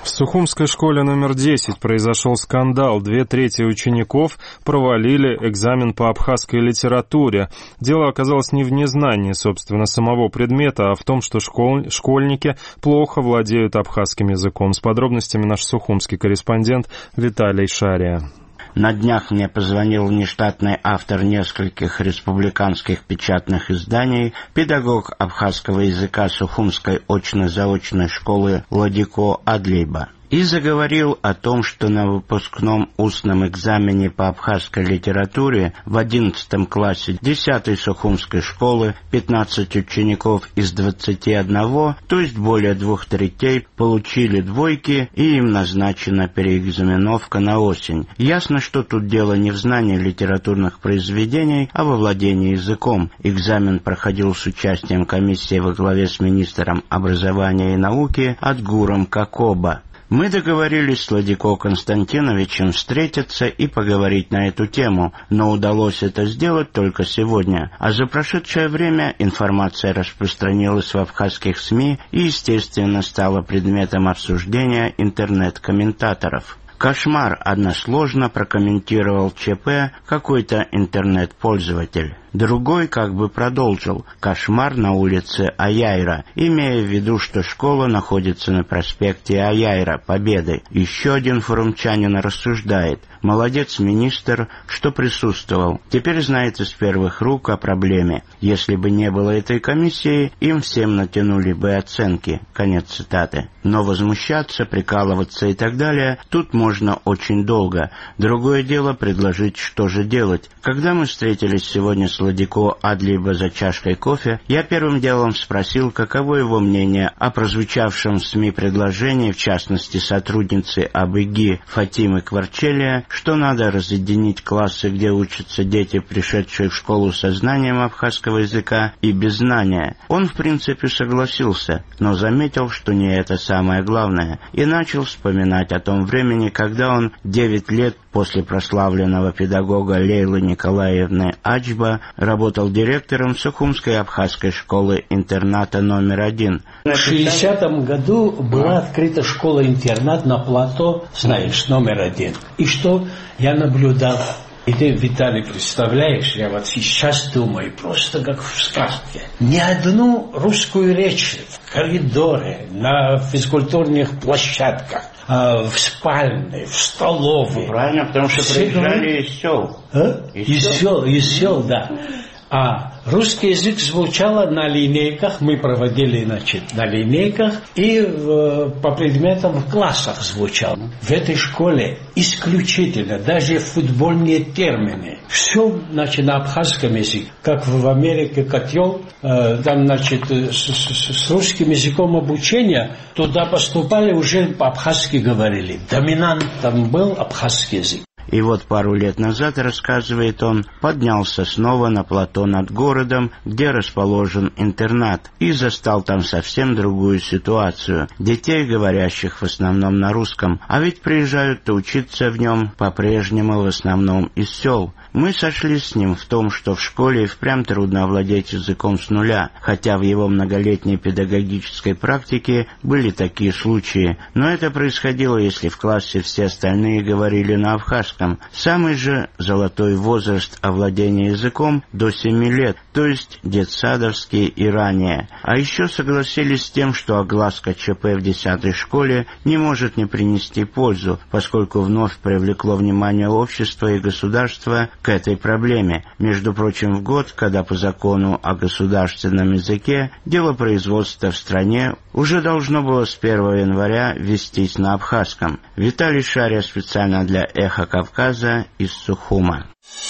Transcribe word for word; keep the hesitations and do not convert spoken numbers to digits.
Сухумской школе номер десять произошел скандал. Две трети учеников провалили экзамен по абхазской литературе. Дело оказалось не в незнании, собственно, самого предмета, а в том, что школ... школьники плохо владеют абхазским языком. С подробностями наш сухумский корреспондент Виталий Шария. На днях мне позвонил внештатный автор нескольких республиканских печатных изданий, педагог абхазского языка Сухумской очно-заочной школы Ладико Адлейба, и заговорил о том, что на выпускном устном экзамене по абхазской литературе в одиннадцатом классе десятой Сухумской школы пятнадцать учеников из двадцати одного, то есть более двух третей, получили двойки, и им назначена переэкзаменовка на осень. Ясно, что тут дело не в знании литературных произведений, а во владении языком. Экзамен проходил с участием комиссии во главе с министром образования и науки Адгуром Какоба. Мы договорились с Ладико Константиновичем встретиться и поговорить на эту тему, но удалось это сделать только сегодня. А за прошедшее время информация распространилась в абхазских СМИ и, естественно, стала предметом обсуждения интернет-комментаторов. «Кошмар», односложно прокомментировал ЧП какой-то интернет-пользователь. Другой как бы продолжил: «Кошмар на улице Аяйра», имея в виду, что школа находится на проспекте Аяйра, Победы. Еще один форумчанин рассуждает: «Молодец министр, что присутствовал. Теперь знает из первых рук о проблеме. Если бы не было этой комиссии, им всем натянули бы оценки». Конец цитаты. Но возмущаться, прикалываться и так далее тут можно очень долго. Другое дело предложить, что же делать. Когда мы встретились сегодня с Ладико Адлейба за чашкой кофе, я первым делом спросил, каково его мнение о прозвучавшем в СМИ предложении, в частности сотрудницы АБГИ Фатимы Кварчелия, что надо разъединить классы, где учатся дети, пришедшие в школу со знанием абхазского языка и без знания. Он, в принципе, согласился, но заметил, что не это самое главное, и начал вспоминать о том времени, когда он девять лет после прославленного педагога Лейлы Николаевны Ачба работал директором Сухумской абхазской школы-интерната номер один. В шестидесятом году была открыта школа-интернат на плато, знаешь, номер один. И что я наблюдал? И ты, Виталий, представляешь, я вот сейчас думаю, просто как в сказке. Ни одну русскую речь в коридоре, на физкультурных площадках, в спальне, в столовой. Правильно, потому что все приезжали из сел. А? Из, из сел, из сел, да. А русский язык звучал на линейках, мы проводили, значит, на линейках, и в, по предметам в классах звучал. В этой школе исключительно, даже футбольные термины, все, значит, на абхазском языке, как в Америке котел, э, там, значит, с, с, с русским языком обучения, туда поступали, уже по-абхазски говорили. Доминантом был абхазский язык. И вот пару лет назад, рассказывает он, поднялся снова на плато над городом, где расположен интернат, и застал там совсем другую ситуацию. Детей, говорящих в основном на русском, а ведь приезжают-то учиться в нем по-прежнему в основном из сел. Мы сошлись с ним в том, что в школе впрямь трудно овладеть языком с нуля, хотя в его многолетней педагогической практике были такие случаи. Но это происходило, если в классе все остальные говорили на абхазском. Самый же золотой возраст овладения языком до семи лет, то есть детсадовский и ранее. А еще согласились с тем, что огласка ЧП в десятой школе не может не принести пользу, поскольку вновь привлекло внимание общества и государства к этой проблеме. Между прочим, в год, когда по закону о государственном языке дело производства в стране уже должно было с первого января вестись на абхазском. Виталий Шария специально для «Эхо Кавказа» из Сухума.